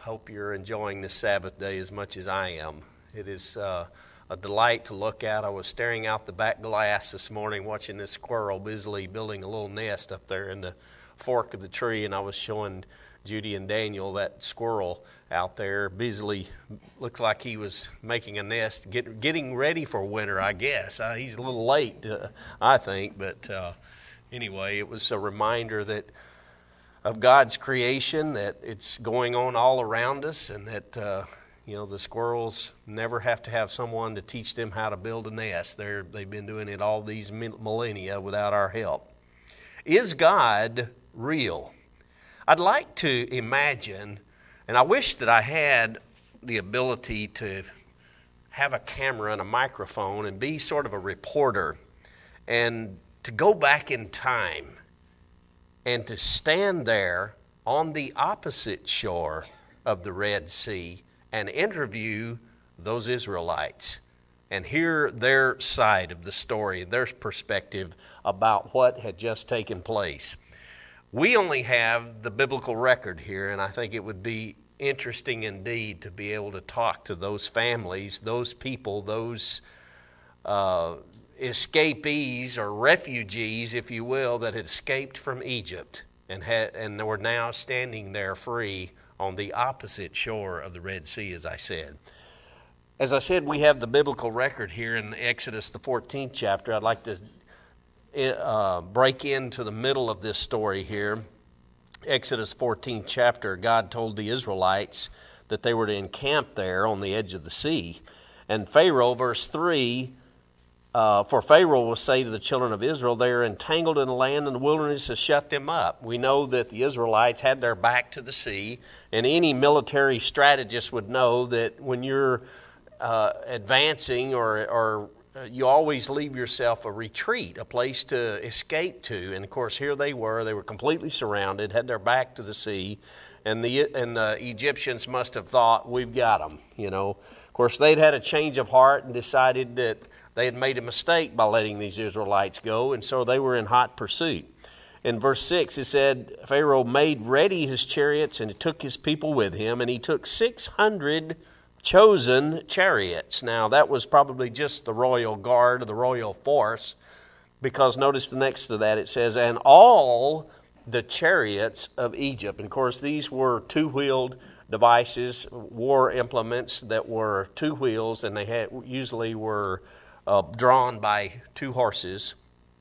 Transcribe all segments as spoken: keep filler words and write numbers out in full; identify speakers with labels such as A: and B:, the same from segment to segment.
A: Hope you're enjoying this Sabbath day as much as I am. It is uh, a delight to look at. I was staring out the back glass this morning watching this squirrel busily building a little nest up there in the fork of the tree, and I was showing Judy and Daniel that squirrel out there busily. Looks like he was making a nest, get, getting ready for winter, I guess. Uh, he's a little late, uh, I think, but uh, anyway, it was a reminder that of God's creation, that it's going on all around us, and that uh, you know the squirrels never have to have someone to teach them how to build a nest. They're, they've been doing it all these millennia without our help. Is God real? I'd like to imagine, and I wish that I had the ability to have a camera and a microphone and be sort of a reporter and to go back in time and to stand there on the opposite shore of the Red Sea and interview those Israelites and hear their side of the story, their perspective about what had just taken place. We only have the biblical record here, and I think it would be interesting indeed to be able to talk to those families, those people, those uh, escapees or refugees, if you will, that had escaped from Egypt and had and were now standing there free on the opposite shore of the Red Sea, as I said. As I said, we have the biblical record here in Exodus, the fourteenth chapter. I'd like to uh, break into the middle of this story here. Exodus fourteenth chapter, God told the Israelites that they were to encamp there on the edge of the sea. And Pharaoh, verse three, Uh, for Pharaoh will say to the children of Israel, they are entangled in the land, and the wilderness has shut them up. We know that the Israelites had their back to the sea, and any military strategist would know that when you're uh, advancing or, or uh, you always leave yourself a retreat, a place to escape to. And of course, here they were. They were completely surrounded, had their back to the sea, and the, and the Egyptians must have thought, we've got them, you know. Of course, they'd had a change of heart and decided that they had made a mistake by letting these Israelites go, and so they were in hot pursuit. In verse six, it said, Pharaoh made ready his chariots and took his people with him, and he took six hundred chosen chariots. Now, that was probably just the royal guard, the royal force, because notice the next to that, it says, and all the chariots of Egypt. And of course, these were two-wheeled devices, war implements that were two wheels, and they had usually were Uh, drawn by two horses,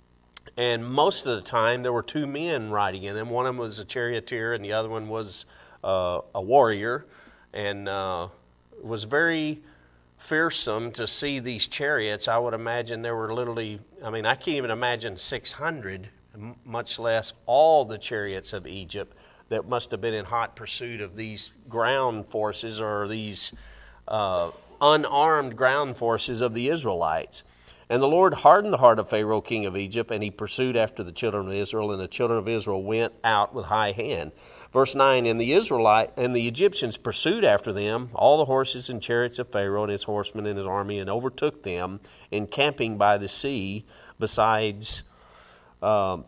A: and most of the time there were two men riding in them. One of them was a charioteer and the other one was uh, a warrior, and uh, it was very fearsome to see these chariots. I would imagine there were literally, I mean, I can't even imagine six hundred, much less all the chariots of Egypt that must have been in hot pursuit of these ground forces or these uh unarmed ground forces of the Israelites. And the Lord hardened the heart of Pharaoh, king of Egypt, and he pursued after the children of Israel, and the children of Israel went out with high hand. Verse nine, and the Israelite and the Egyptians pursued after them, all the horses and chariots of Pharaoh and his horsemen and his army, and overtook them, encamping by the sea, besides um,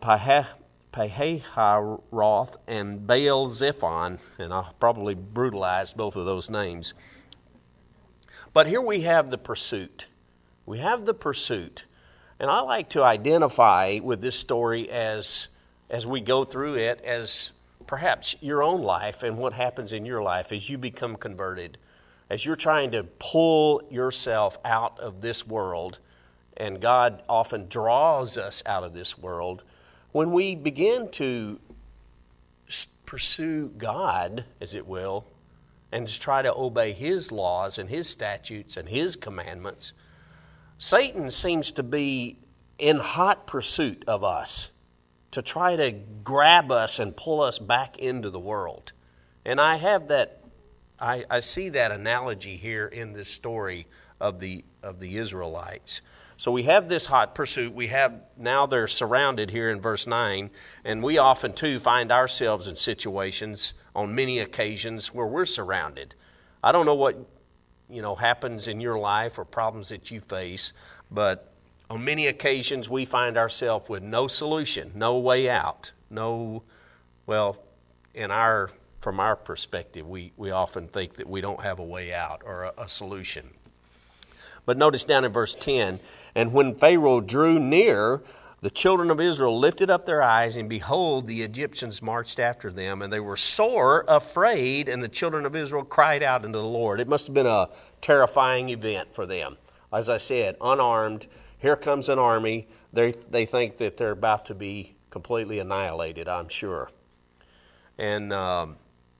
A: Pihahiroth and Baal Zephon, and I probably brutalized both of those names. But here we have the pursuit. We have the pursuit. And I like to identify with this story as, as we go through it as perhaps your own life and what happens in your life as you become converted. As you're trying to pull yourself out of this world, and God often draws us out of this world. When we begin to pursue God, as it will, and to try to obey His laws and His statutes and His commandments, Satan seems to be in hot pursuit of us to try to grab us and pull us back into the world. And I have that, I, I see that analogy here in this story of the of the Israelites. So we have this hot pursuit. We have, now they're surrounded here in verse nine, and we often too find ourselves in situations on many occasions where we're surrounded. I don't know what, you know, happens in your life or problems that you face, but on many occasions we find ourselves with no solution, no way out, no, well, in our from our perspective, we, we often think that we don't have a way out or a, a solution. But notice down in verse ten, and when Pharaoh drew near, the children of Israel lifted up their eyes, and behold, the Egyptians marched after them, and they were sore afraid, and the children of Israel cried out unto the Lord. It must have been a terrifying event for them. As I said, unarmed, here comes an army. They, they think that they're about to be completely annihilated, I'm sure. And um,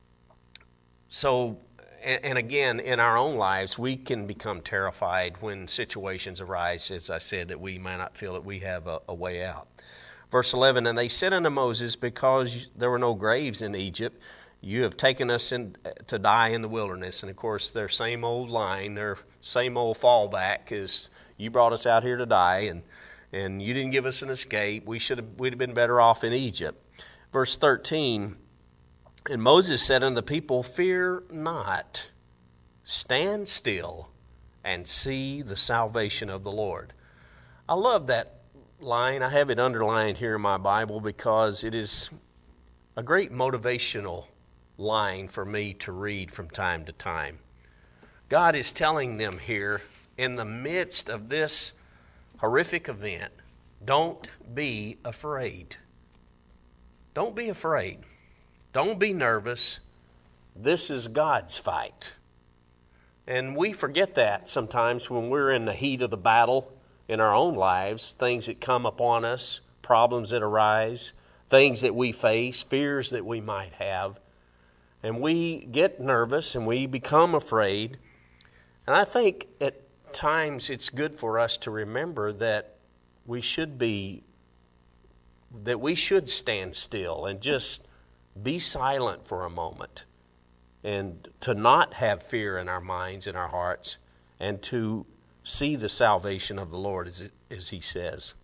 A: so, and, and again, in our own lives, we can become terrified when situations arise, as I said, that we might not feel that we have a, a way out. Verse eleven, and they said unto Moses, because there were no graves in Egypt, you have taken us in, to die in the wilderness. And of course, their same old line, their same old fallback is, you brought us out here to die, and, and you didn't give us an escape. We should have, we'd have been better off in Egypt. Verse thirteen, and Moses said unto the people, fear not, stand still, and see the salvation of the Lord. I love that line. I have it underlined here in my Bible because it is a great motivational line for me to read from time to time. God is telling them here, in the midst of this horrific event, don't be afraid. Don't be afraid. Don't be nervous. This is God's fight. And we forget that sometimes when we're in the heat of the battle in our own lives, things that come upon us, problems that arise, things that we face, fears that we might have. And we get nervous and we become afraid. And I think at times it's good for us to remember that we should be, that we should stand still and just be silent for a moment, and to not have fear in our minds and our hearts, and to see the salvation of the Lord, as, it, as he says.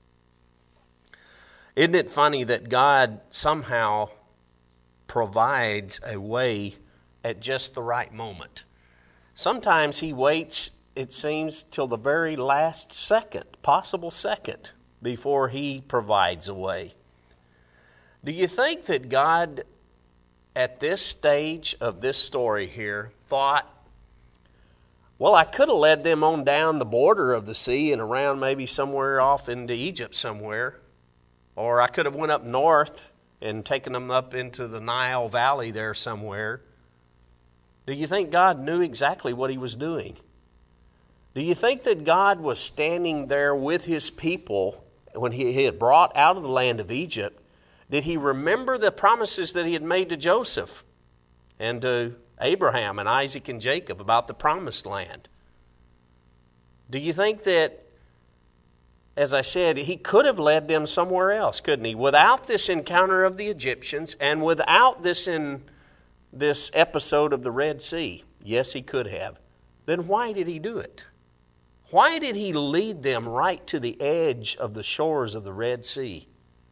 A: Isn't it funny that God somehow provides a way at just the right moment? Sometimes he waits, it seems, till the very last second, possible second, before he provides a way. Do you think that God, at this stage of this story here, thought, well, I could have led them on down the border of the sea and around maybe somewhere off into Egypt somewhere, or I could have went up north and taken them up into the Nile Valley there somewhere? Do you think God knew exactly what he was doing? Do you think that God was standing there with his people when he had brought out of the land of Egypt? Did he remember the promises that he had made to Joseph and to Abraham and Isaac and Jacob about the promised land? Do you think that, as I said, he could have led them somewhere else, couldn't he? Without this encounter of the Egyptians and without this in this episode of the Red Sea? Yes, he could have. Then why did he do it? Why did he lead them right to the edge of the shores of the Red Sea?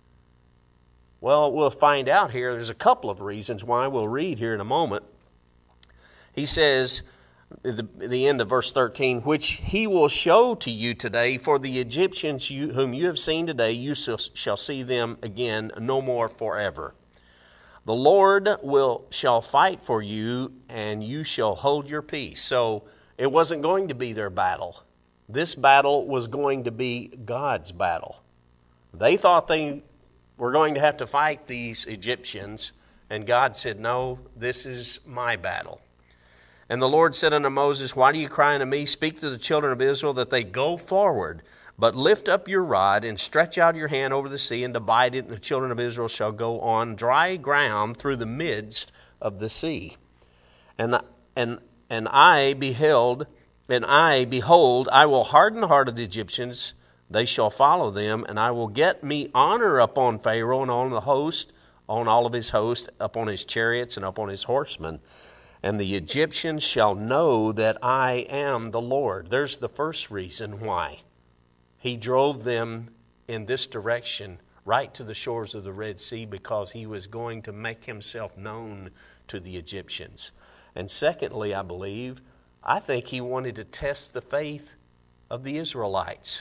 A: Well, we'll find out here. There's a couple of reasons why. We'll read here in a moment. He says, at the, the end of verse thirteen, which he will show to you today, for the Egyptians you, whom you have seen today, you shall, shall see them again no more forever. The Lord will shall fight for you, and you shall hold your peace. So it wasn't going to be their battle. This battle was going to be God's battle. They thought they were going to have to fight these Egyptians, and God said, no, this is my battle. And the Lord said unto Moses, why do you cry unto me? Speak to the children of Israel that they go forward, but lift up your rod and stretch out your hand over the sea and divide it, and the children of Israel shall go on dry ground through the midst of the sea. And and and I beheld, and I behold, I will harden the heart of the Egyptians. They shall follow them, and I will get me honor upon Pharaoh and on the host, on all of his host, upon his chariots and upon his horsemen. And the Egyptians shall know that I am the Lord. There's the first reason why. He drove them in this direction right to the shores of the Red Sea, because he was going to make himself known to the Egyptians. And secondly, I believe, I think he wanted to test the faith of the Israelites.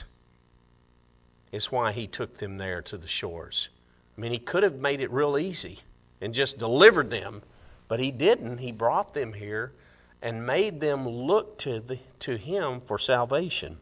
A: It's why he took them there to the shores. I mean, he could have made it real easy and just delivered them But he didn't. He brought them here and made them look to, the, to him for salvation.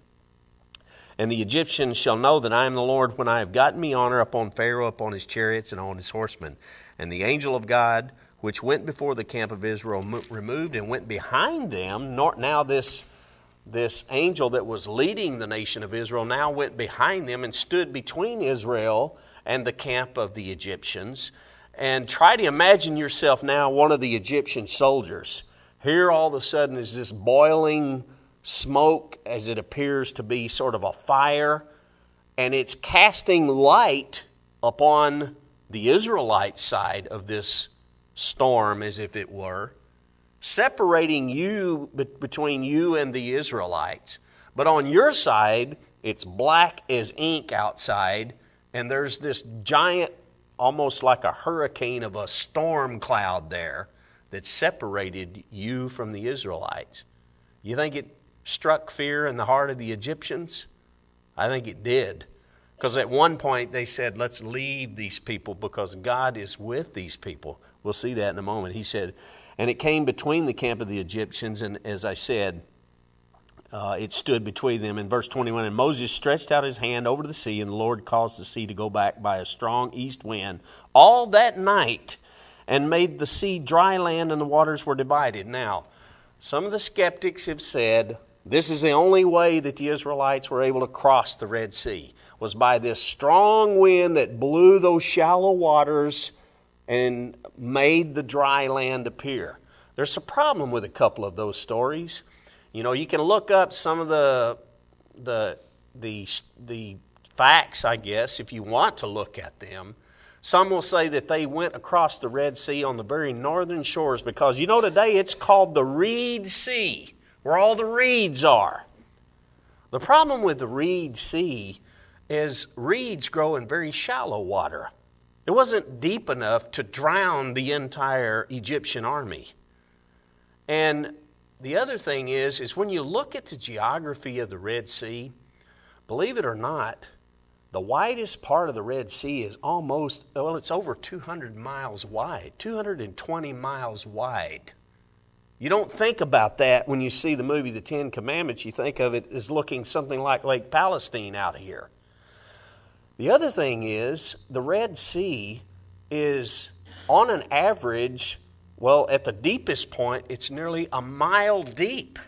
A: And the Egyptians shall know that I am the Lord when I have gotten me honor upon Pharaoh, upon his chariots, and on his horsemen. And the angel of God, which went before the camp of Israel, removed and went behind them. Now this, this angel that was leading the nation of Israel now went behind them and stood between Israel and the camp of the Egyptians. And try to imagine yourself now one of the Egyptian soldiers. Here all of a sudden is this boiling smoke, as it appears to be sort of a fire, and it's casting light upon the Israelite side of this storm, as if it were, separating you between you and the Israelites. But on your side, it's black as ink outside, and there's this giant, almost like a hurricane of a storm cloud there that separated you from the Israelites. You think it struck fear in the heart of the Egyptians? I think it did. Because at one point they said, let's leave these people because God is with these people. We'll see that in a moment. He said, and it came between the camp of the Egyptians, and as I said, uh, it stood between them. In verse twenty-one, and Moses stretched out his hand over the sea, and the Lord caused the sea to go back by a strong east wind all that night, and made the sea dry land, and the waters were divided. Now, some of the skeptics have said, this is the only way that the Israelites were able to cross the Red Sea, was by this strong wind that blew those shallow waters and made the dry land appear. There's a problem with a couple of those stories. You know, you can look up some of the the the the facts, I guess, if you want to look at them. Some will say that they went across the Red Sea on the very northern shores because, you know, today it's called the Reed Sea, where all the reeds are. The problem with the Reed Sea is reeds grow in very shallow water. It wasn't deep enough to drown the entire Egyptian army. And the other thing is, is when you look at the geography of the Red Sea, believe it or not, the widest part of the Red Sea is almost, well, it's over two hundred miles wide, two hundred twenty miles wide. You don't think about that when you see the movie The Ten Commandments. You think of it as looking something like Lake Palestine out here. The other thing is, the Red Sea is, on an average, well, at the deepest point, it's nearly a mile deep,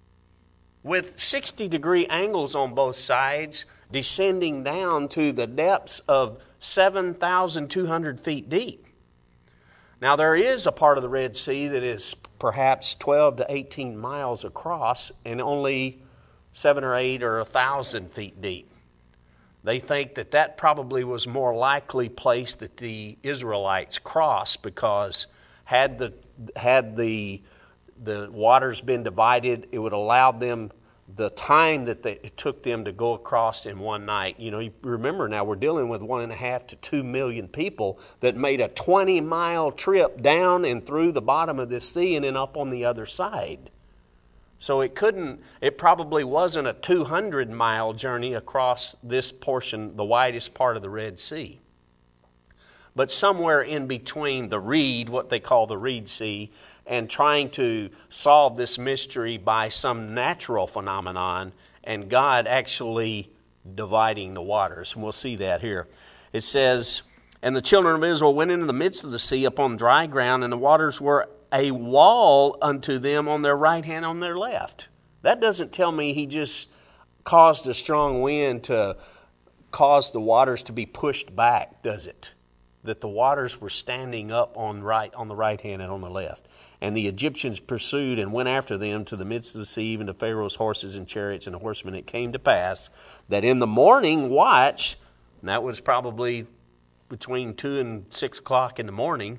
A: with sixty degree angles on both sides, descending down to the depths of seven thousand two hundred feet deep. Now, there is a part of the Red Sea that is perhaps twelve to eighteen miles across and only seven or eight or one thousand feet deep. They think that that probably was more likely place that the Israelites crossed, because had the had the the waters been divided, it would allow them the time that they, it took them to go across in one night. You know, you remember now we're dealing with one and a half to two million people that made a twenty mile trip down and through the bottom of this sea and then up on the other side. So it couldn't, it probably wasn't a two hundred mile journey across this portion, the widest part of the Red Sea. But somewhere in between the Reed, what they call the Reed Sea, and trying to solve this mystery by some natural phenomenon, and God actually dividing the waters. And we'll see that here. It says, and the children of Israel went into the midst of the sea upon dry ground, and the waters were a wall unto them on their right hand, on their left. That doesn't tell me he just caused a strong wind to cause the waters to be pushed back, does it? That the waters were standing up on right on the right hand and on the left. And the Egyptians pursued and went after them to the midst of the sea, even to Pharaoh's horses and chariots and horsemen. It came to pass that in the morning watch, and that was probably between two and six o'clock in the morning,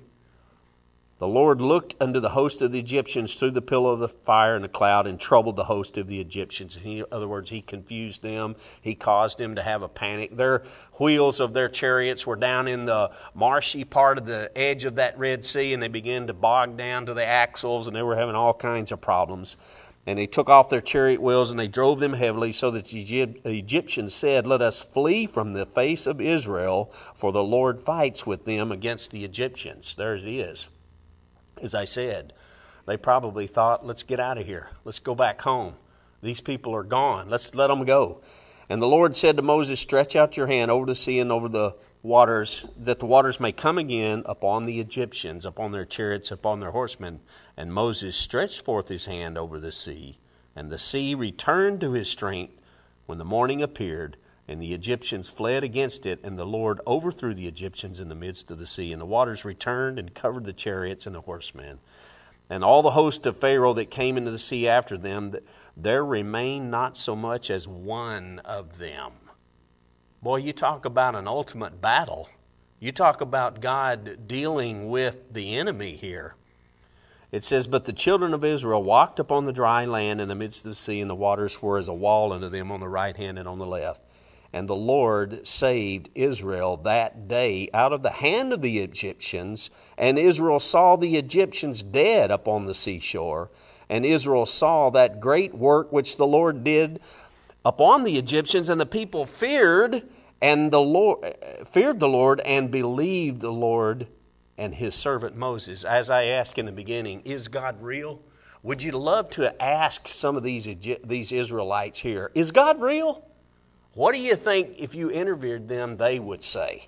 A: the Lord looked unto the host of the Egyptians through the pillar of the fire and the cloud, and troubled the host of the Egyptians. In other words, he confused them. He caused them to have a panic. Their wheels of their chariots were down in the marshy part of the edge of that Red Sea, and they began to bog down to the axles, and they were having all kinds of problems. And they took off their chariot wheels, and they drove them heavily, so that the Egyptians said, let us flee from the face of Israel, for the Lord fights with them against the Egyptians. There it is. As I said, they probably thought, let's get out of here. Let's go back home. These people are gone. Let's let them go. And the Lord said to Moses, stretch out your hand over the sea and over the waters, that the waters may come again upon the Egyptians, upon their chariots, upon their horsemen. And Moses stretched forth his hand over the sea, and the sea returned to his strength when the morning appeared, and the Egyptians fled against it, and the Lord overthrew the Egyptians in the midst of the sea. And the waters returned and covered the chariots and the horsemen. And all the host of Pharaoh that came into the sea after them, there remained not so much as one of them. Boy, you talk about an ultimate battle. You talk about God dealing with the enemy here. It says, but the children of Israel walked upon the dry land in the midst of the sea, and the waters were as a wall unto them on the right hand and on the left. And the Lord saved Israel that day out of the hand of the Egyptians. And Israel saw the Egyptians dead upon the seashore. And Israel saw that great work which the Lord did upon the Egyptians. And the people feared, and the Lord feared the Lord, and believed the Lord and his servant Moses. As I asked in the beginning, is God real? Would you love to ask some of these these Israelites here, is God real? What do you think if you interviewed them they would say?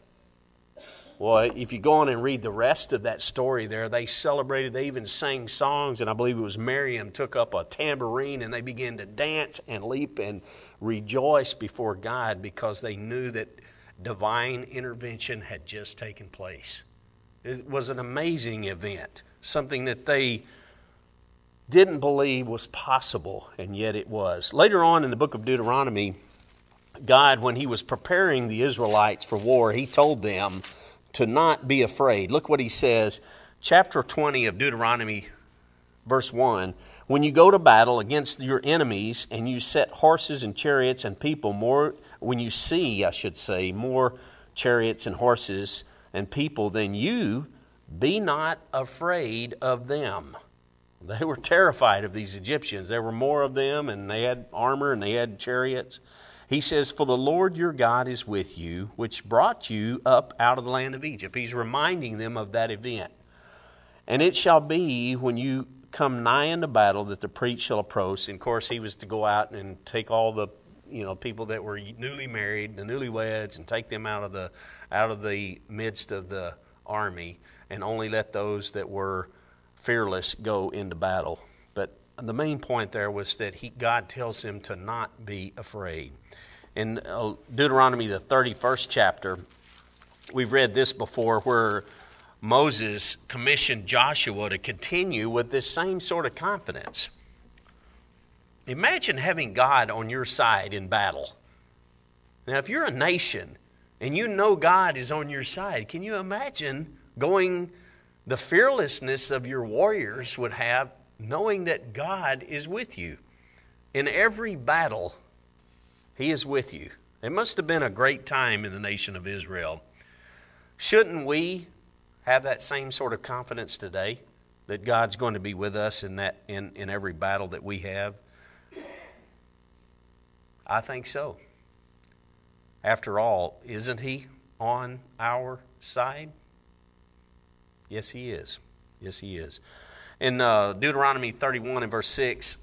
A: Well, if you go on and read the rest of that story there, they celebrated, they even sang songs, and I believe it was Miriam took up a tambourine and they began to dance and leap and rejoice before God because they knew that divine intervention had just taken place. It was an amazing event, something that they didn't believe was possible, and yet it was. Later on in the book of Deuteronomy, God, when he was preparing the Israelites for war, he told them to not be afraid. Look what he says, chapter twenty of Deuteronomy, verse one. When you go to battle against your enemies and you set horses and chariots and people more, when you see, I should say, more chariots and horses and people than you, be not afraid of them. They were terrified of these Egyptians. There were more of them, and they had armor and they had chariots. He says, for the Lord your God is with you, which brought you up out of the land of Egypt. He's reminding them of that event. And it shall be when you come nigh unto battle that the priest shall approach. And of course, he was to go out and take all the, you know, people that were newly married, the newlyweds, and take them out of the out of the midst of the army, and only let those that were fearless go into battle. But the main point there was that he, God tells him to not be afraid. In uh, Deuteronomy, the thirty-first chapter, we've read this before, where Moses commissioned Joshua to continue with this same sort of confidence. Imagine having God on your side in battle. Now, if you're a nation and you know God is on your side, can you imagine going, the fearlessness of your warriors would have, knowing that God is with you? In every battle, he is with you. It must have been a great time in the nation of Israel. Shouldn't we have that same sort of confidence today, that God's going to be with us in that in, in every battle that we have? I think so. After all, isn't he on our side? Yes, he is. Yes, he is. In uh, Deuteronomy thirty-one and verse six,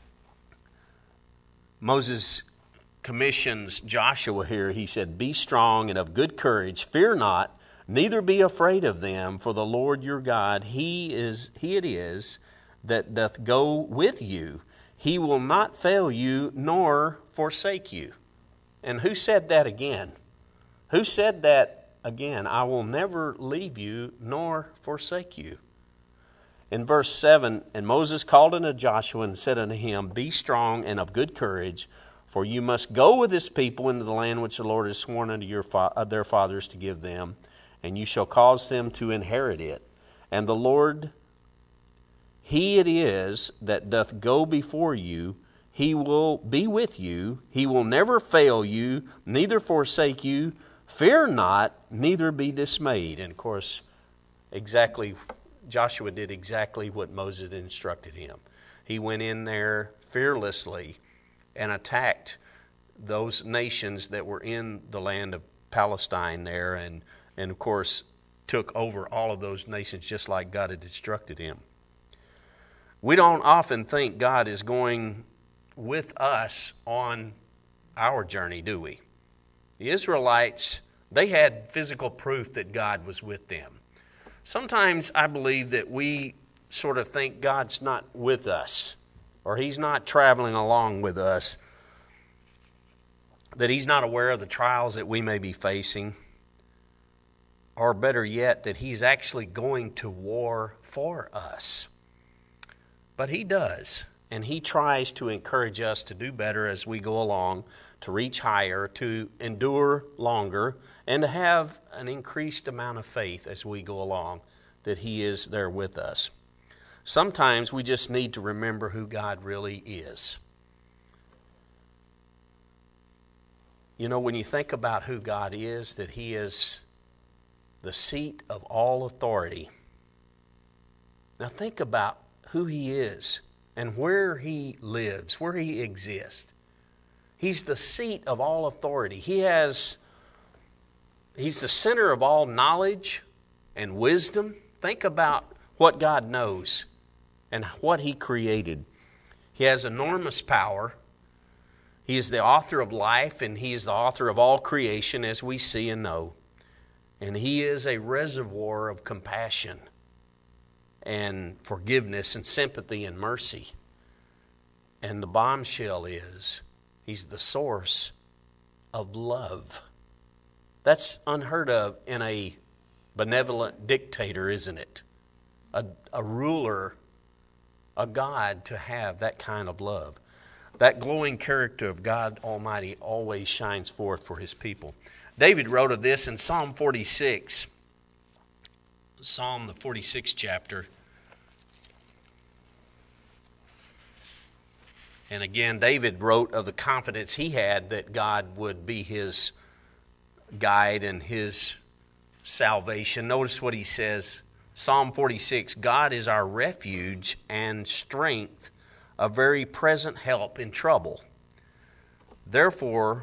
A: Moses commissions Joshua here. He said, be strong and of good courage, fear not, neither be afraid of them, for the Lord your God, he is he it is that doth go with you. He will not fail you nor forsake you. And who said that again? Who said that again? I will never leave you nor forsake you. In verse seven, and Moses called unto Joshua and said unto him, be strong and of good courage, for you must go with this people into the land which the Lord has sworn unto your fa- uh, their fathers to give them, and you shall cause them to inherit it. And the Lord, he it is that doth go before you. He will be with you. He will never fail you, neither forsake you. Fear not, neither be dismayed. And of course, exactly, Joshua did exactly what Moses instructed him. He went in there fearlessly and attacked those nations that were in the land of Palestine there, and, and of course, took over all of those nations just like God had instructed him. We don't often think God is going with us on our journey, do we? The Israelites, they had physical proof that God was with them. Sometimes I believe that we sort of think God's not with us, or He's not traveling along with us, that He's not aware of the trials that we may be facing, or better yet, that He's actually going to war for us. But He does, and He tries to encourage us to do better as we go along, to reach higher, to endure longer, and to have an increased amount of faith as we go along, that He is there with us. Sometimes we just need to remember who God really is. You know, when you think about who God is, that He is the seat of all authority. Now think about who He is and where He lives, where He exists. He's the seat of all authority. He has, He's the center of all knowledge and wisdom. Think about what God knows and what He created. He has enormous power. He is the author of life, and He is the author of all creation, as we see and know. And He is a reservoir of compassion and forgiveness and sympathy and mercy. And the bombshell is, He's the source of love. That's unheard of in a benevolent dictator, isn't it? A, a ruler, a God, to have that kind of love. That glowing character of God Almighty always shines forth for His people. David wrote of this in Psalm forty-six. Psalm, the forty-sixth chapter. And again, David wrote of the confidence he had that God would be his guide and his salvation. Notice what he says. Psalm forty-six, God is our refuge and strength, a very present help in trouble. Therefore,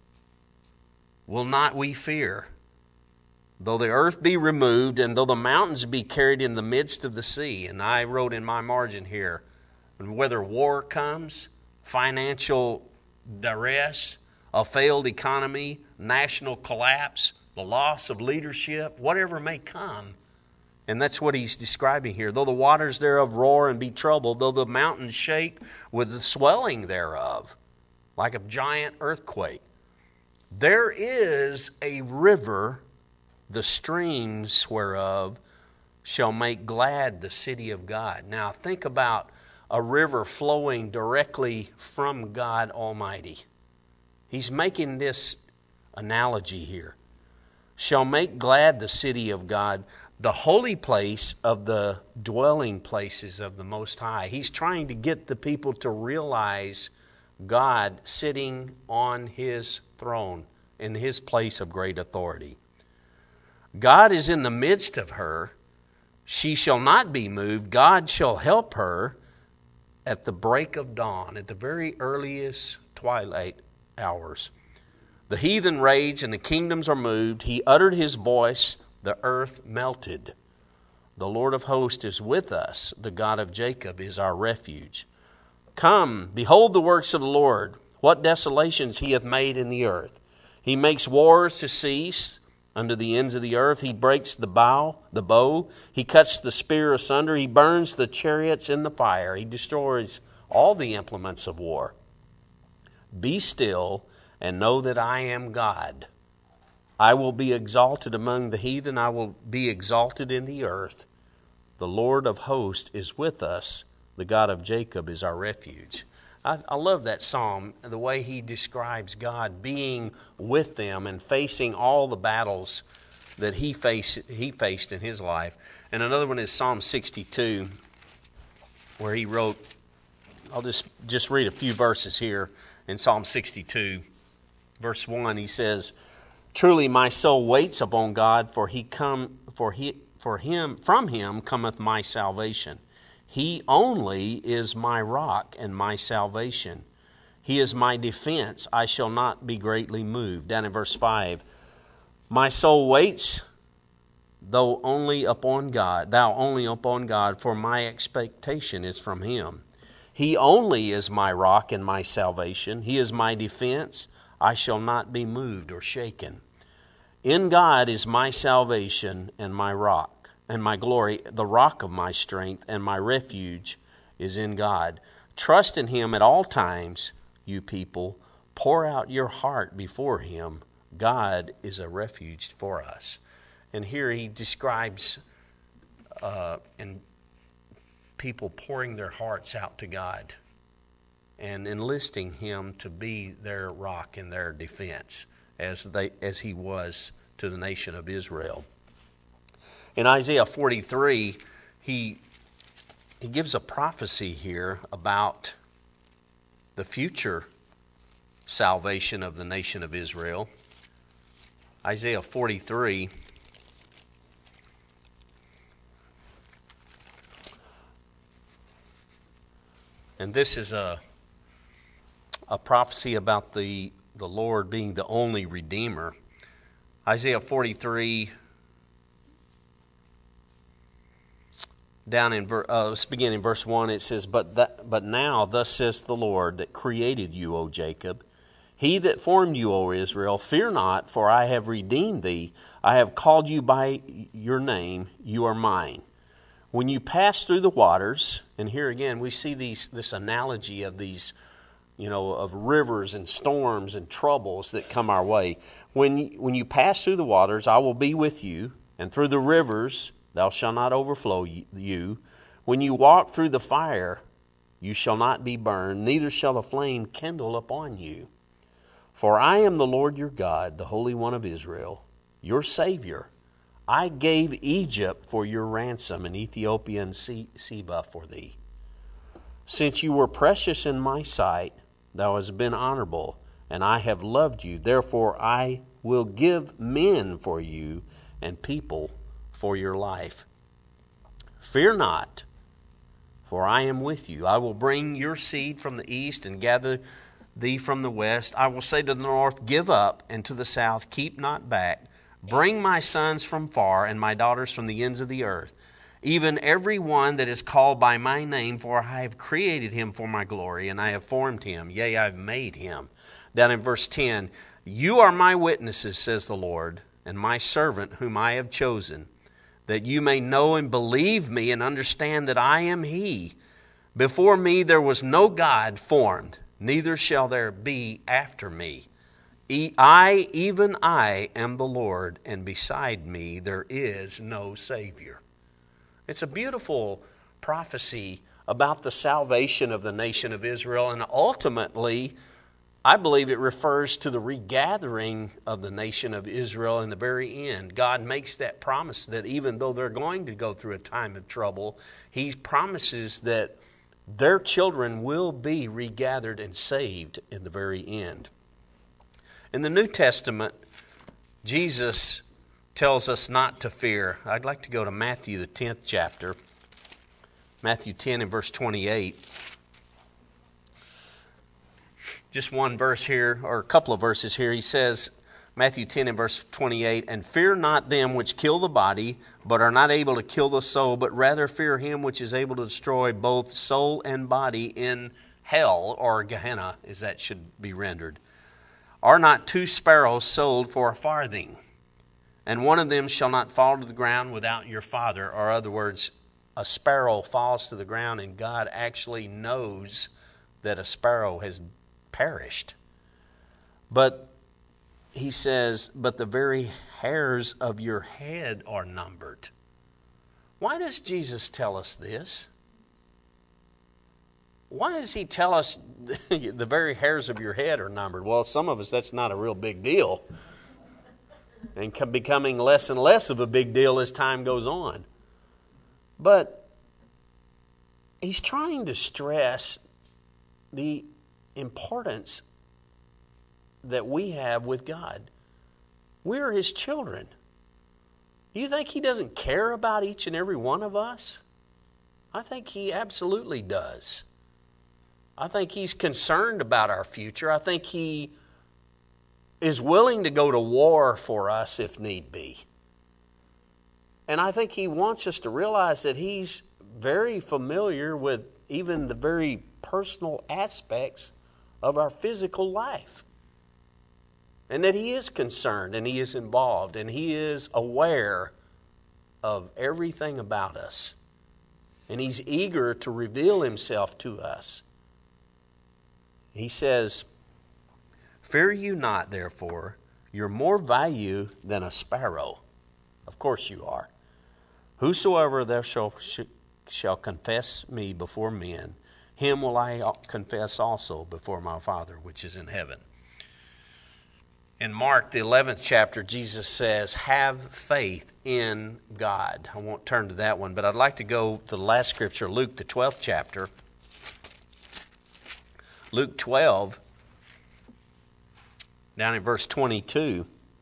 A: will not we fear, though the earth be removed, and though the mountains be carried in the midst of the sea. And I wrote in my margin here, whether war comes, financial duress, a failed economy, national collapse, the loss of leadership, whatever may come. And that's what he's describing here. Though the waters thereof roar and be troubled, though the mountains shake with the swelling thereof, like a giant earthquake, there is a river, the streams whereof shall make glad the city of God. Now think about a river flowing directly from God Almighty. He's making this analogy here. Shall make glad the city of God, the holy place of the dwelling places of the Most High. He's trying to get the people to realize God sitting on His throne in His place of great authority. God is in the midst of her. She shall not be moved. God shall help her at the break of dawn, at the very earliest twilight hours. The heathen rage and the kingdoms are moved. He uttered His voice, the earth melted. The Lord of hosts is with us. The God of Jacob is our refuge. Come, behold the works of the Lord, what desolations He hath made in the earth. He makes wars to cease under the ends of the earth. He breaks the bow, the bow. He cuts the spear asunder. He burns the chariots in the fire. He destroys all the implements of war. Be still and know that I am God. I will be exalted among the heathen. I will be exalted in the earth. The Lord of hosts is with us. The God of Jacob is our refuge. I, I love that psalm, the way he describes God being with them and facing all the battles that he faced, he faced in his life. And another one is Psalm sixty-two, where he wrote, I'll just, just read a few verses here in Psalm sixty-two. Verse one, he says, Truly my soul waits upon God, for he come for he for him from him cometh my salvation. He only is my rock and my salvation. He is my defense. I shall not be greatly moved. Down in verse five, my soul waits though only upon God, thou only upon God, for my expectation is from him. He only is my rock and my salvation. He is my defense. I shall not be moved or shaken. In God is my salvation and my rock and my glory, the rock of my strength, and my refuge is in God. Trust in him at all times, you people. Pour out your heart before him. God is a refuge for us. And here he describes uh, and people pouring their hearts out to God and enlisting him to be their rock and their defense, as they as he was to the nation of Israel. In Isaiah forty-three, he he gives a prophecy here about the future salvation of the nation of Israel. Isaiah forty-three, and this is a a prophecy about the, the Lord being the only Redeemer. Isaiah forty-three, down in uh, let's begin in verse one. It says, "But that, but now thus says the Lord that created you, O Jacob, he that formed you, O Israel, fear not, for I have redeemed thee. I have called you by your name; you are mine. When you pass through the waters," and here again we see these this analogy of these, you know, of rivers and storms and troubles that come our way. When when you pass through the waters, I will be with you, and through the rivers thou shalt not overflow you. When you walk through the fire, you shall not be burned, neither shall the flame kindle upon you. For I am the Lord your God, the Holy One of Israel, your Savior. I gave Egypt for your ransom, and Ethiopia and Seba for thee. Since you were precious in my sight, thou hast been honorable, and I have loved you. Therefore I will give men for you, and people for your life. Fear not, for I am with you. I will bring your seed from the east and gather thee from the west. I will say to the north, give up, and to the south, keep not back. Bring my sons from far, and my daughters from the ends of the earth, even every one that is called by my name, for I have created him for my glory, and I have formed him, yea, I have made him. Down in verse ten, you are my witnesses, says the Lord, and my servant whom I have chosen, that you may know and believe me and understand that I am he. Before me there was no God formed, neither shall there be after me. I, even I, am the Lord, and beside me there is no Savior. It's a beautiful prophecy about the salvation of the nation of Israel, and ultimately, I believe it refers to the regathering of the nation of Israel in the very end. God makes that promise that even though they're going to go through a time of trouble, He promises that their children will be regathered and saved in the very end. In the New Testament, Jesus tells us not to fear. I'd like to go to Matthew, the tenth chapter. Matthew ten and verse twenty-eight. Just one verse here, or a couple of verses here. He says, Matthew ten and verse twenty-eight, and fear not them which kill the body, but are not able to kill the soul, but rather fear him which is able to destroy both soul and body in hell, or Gehenna, as that should be rendered. Are not two sparrows sold for a farthing? And one of them shall not fall to the ground without your Father. Or other words, a sparrow falls to the ground and God actually knows that a sparrow has perished. But he says, but the very hairs of your head are numbered. Why does Jesus tell us this? Why does he tell us the very hairs of your head are numbered? Well, some of us, that's not a real big deal. And becoming less and less of a big deal as time goes on. But he's trying to stress the importance that we have with God. We're his children. Do you think he doesn't care about each and every one of us? I think he absolutely does. I think he's concerned about our future. I think he is willing to go to war for us if need be. And I think He wants us to realize that He's very familiar with even the very personal aspects of our physical life. And that He is concerned and He is involved and He is aware of everything about us. And He's eager to reveal Himself to us. He says, "Fear you not, therefore, you're more value than a sparrow." Of course you are. "Whosoever there shall, shall confess me before men, him will I confess also before my Father which is in heaven." In Mark, the eleventh chapter, Jesus says, "Have faith in God." I won't turn to that one, but I'd like to go to the last scripture, Luke, the twelfth chapter. Luke twelve, down in verse twenty-two.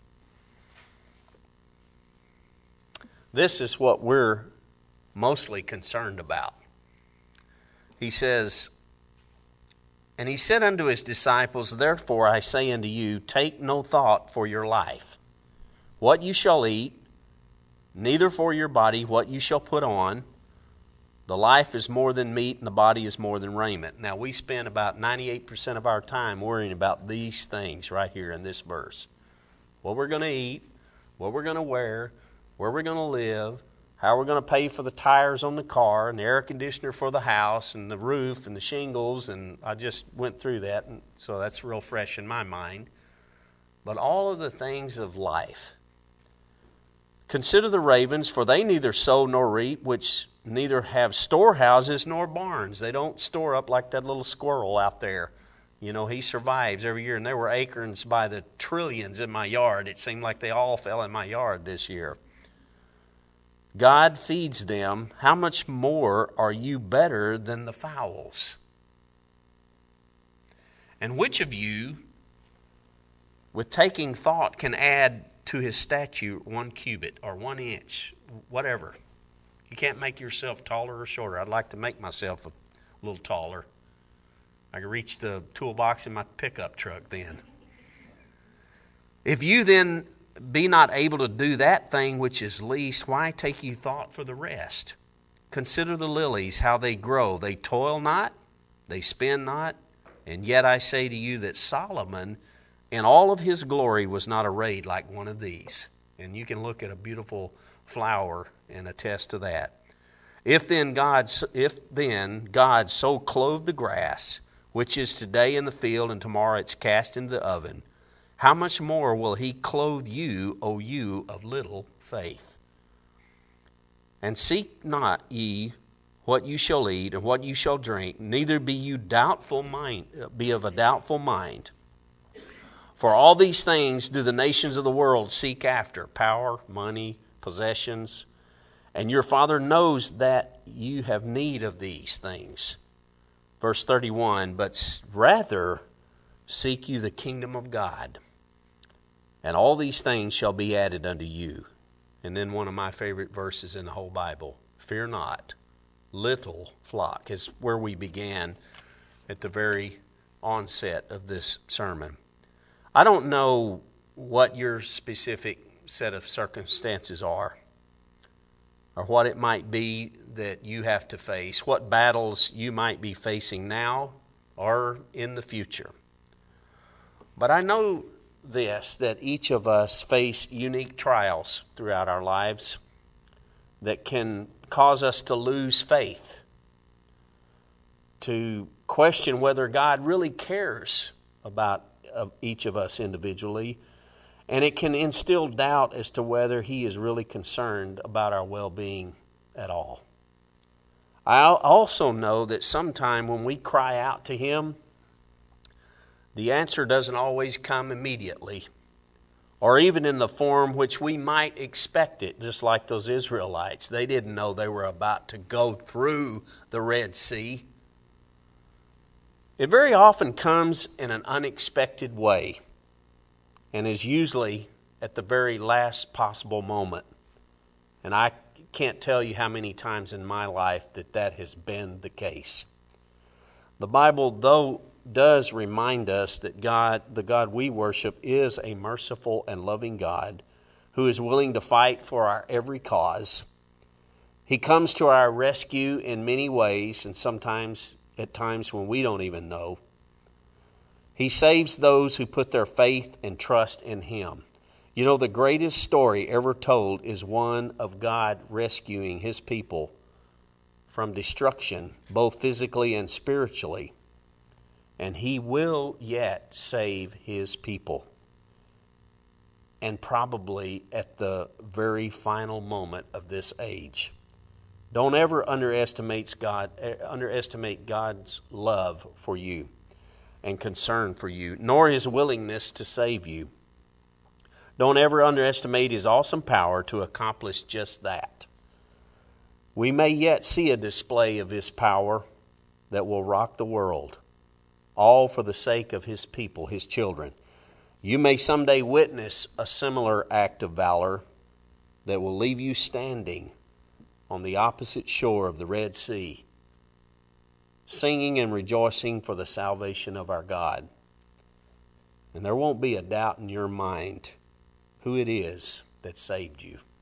A: This is what we're mostly concerned about. He says, "And he said unto his disciples, Therefore I say unto you, take no thought for your life, what you shall eat, neither for your body what you shall put on. The life is more than meat, and the body is more than raiment." Now, we spend about ninety-eight percent of our time worrying about these things right here in this verse. What we're going to eat, what we're going to wear, where we're going to live, how we're going to pay for the tires on the car and the air conditioner for the house and the roof and the shingles. And I just went through that, and so that's real fresh in my mind. But all of the things of life. "Consider the ravens, for they neither sow nor reap, which neither have storehouses nor barns." They don't store up like that little squirrel out there. You know, he survives every year. And there were acorns by the trillions in my yard. It seemed like they all fell in my yard this year. "God feeds them. How much more are you better than the fowls? And which of you, with taking thought, can add to his stature one cubit or one inch, whatever?" You can't make yourself taller or shorter. I'd like to make myself a little taller. I can reach the toolbox in my pickup truck then. "If you then be not able to do that thing which is least, why take you thought for the rest? Consider the lilies, how they grow. They toil not, they spin not. And yet I say to you that Solomon in all of his glory was not arrayed like one of these." And you can look at a beautiful flower and attest to that. If then God, if then God so clothed the grass, which is today in the field and tomorrow it's cast into the oven, how much more will He clothe you, O you of little faith? "And seek not ye what you shall eat and what you shall drink, neither be you doubtful mind, be of a doubtful mind. For all these things do the nations of the world seek after: power, money, possessions. And your Father knows that you have need of these things." Verse thirty-one, "But rather seek you the kingdom of God, and all these things shall be added unto you." And then one of my favorite verses in the whole Bible, "Fear not, little flock," is where we began at the very onset of this sermon. I don't know what your specific set of circumstances are, or what it might be that you have to face, what battles you might be facing now or in the future. But I know this, that each of us face unique trials throughout our lives that can cause us to lose faith, to question whether God really cares about each of us individually, and it can instill doubt as to whether He is really concerned about our well-being at all. I also know that sometime when we cry out to Him, the answer doesn't always come immediately, or even in the form which we might expect it, just like those Israelites. They didn't know they were about to go through the Red Sea. It very often comes in an unexpected way, and is usually at the very last possible moment. And I can't tell you how many times in my life that that has been the case. The Bible, though, does remind us that God, the God we worship, is a merciful and loving God who is willing to fight for our every cause. He comes to our rescue in many ways, and sometimes at times when we don't even know. He saves those who put their faith and trust in Him. You know, the greatest story ever told is one of God rescuing His people from destruction, both physically and spiritually. And He will yet save His people. And probably at the very final moment of this age. Don't ever underestimate God, underestimate God's love for you and concern for you, nor His willingness to save you. Don't ever underestimate His awesome power to accomplish just that. We may yet see a display of His power that will rock the world, all for the sake of His people, His children. You may someday witness a similar act of valor that will leave you standing on the opposite shore of the Red Sea, singing and rejoicing for the salvation of our God. And there won't be a doubt in your mind who it is that saved you.